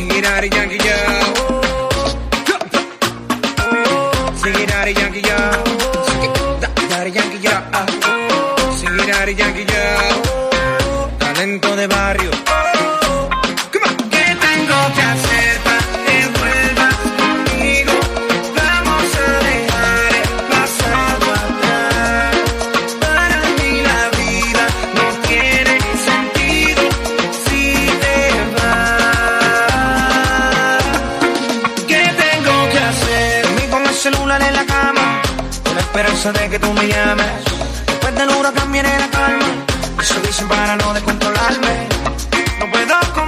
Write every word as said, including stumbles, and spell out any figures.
Sing it out, Yankee, yeah. Sing it out, Yankee, yeah. Daddy Yankee, yeah. Sing it out, Yankee, yeah. Talento de barrio. Come on. ¿Qué tengo que hacer para que vuelvas conmigo? Vamos a dejar el pasado atrás. Para mí la vida no tiene sentido si te vas. ¿Qué tengo que hacer? Dormí con el celular en la cama, con la esperanza de que tú me llames. Después del huracán viene la calma. Eso dicen para no descontrolarme. No puedo